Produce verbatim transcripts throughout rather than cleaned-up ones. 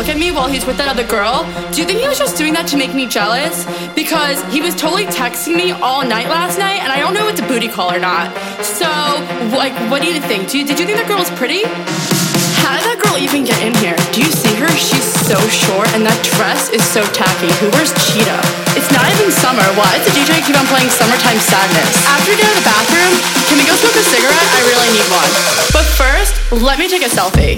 look at me while he's with that other girl. Do you think he was just doing that to make me jealous? Because he was totally texting me all night last night, and I don't know if it's a booty call or not. So, like, what do you think? Do you, did you think that girl was pretty? How did that girl even get in here? Do you see her? She's so short, and that dress is so tacky. Who wears cheetah? It's not even summer. Why does the D J keep on playing Summertime Sadness? After we get out of the bathroom, can we go smoke a cigarette? I really need one. But first, let me take a selfie.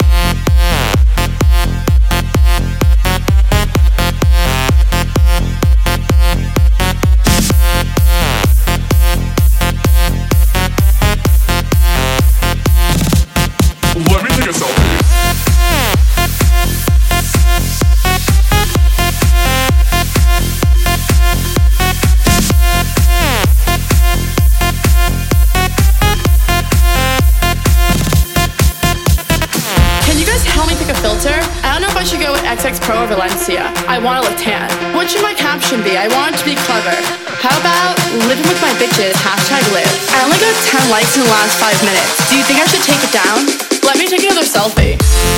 Let me take a selfie. Can you guys help me pick a filter? I don't know if I should go with X X Pro or Valencia. I want to look tan. What should my caption be? I want it to be clever. How about living with my bitches, hashtag live. I only got ten likes in the last five minutes. Do you think I should take it down? Let me take another selfie.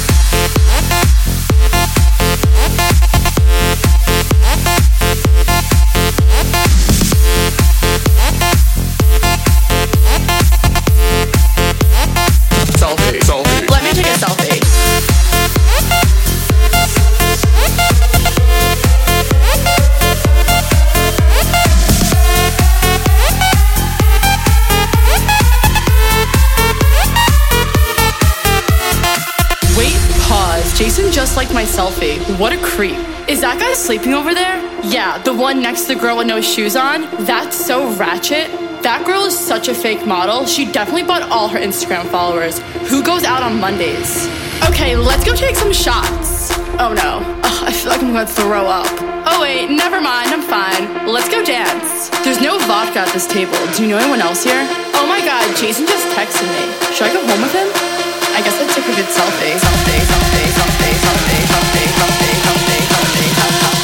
Selfie, selfie. Let me take a selfie. Wait, pause. Jason just liked my selfie. What a creep. Is that guy sleeping over there? Yeah, the one next to the girl with no shoes on. That's so ratchet. That girl is such a fake model. She definitely bought all her Instagram followers. Who goes out on Mondays? Okay, let's go take some shots. Oh no. Ugh, I feel like I'm gonna throw up. Oh wait, never mind, I'm fine. Let's go dance. There's no vodka at this table. Do you know anyone else here? Oh my god, Jason just texted me. Should I go home with him? I guess I'd take a good selfie. Selfie, selfie, selfie, selfie, selfie, selfie, selfie, selfie, selfie, selfie.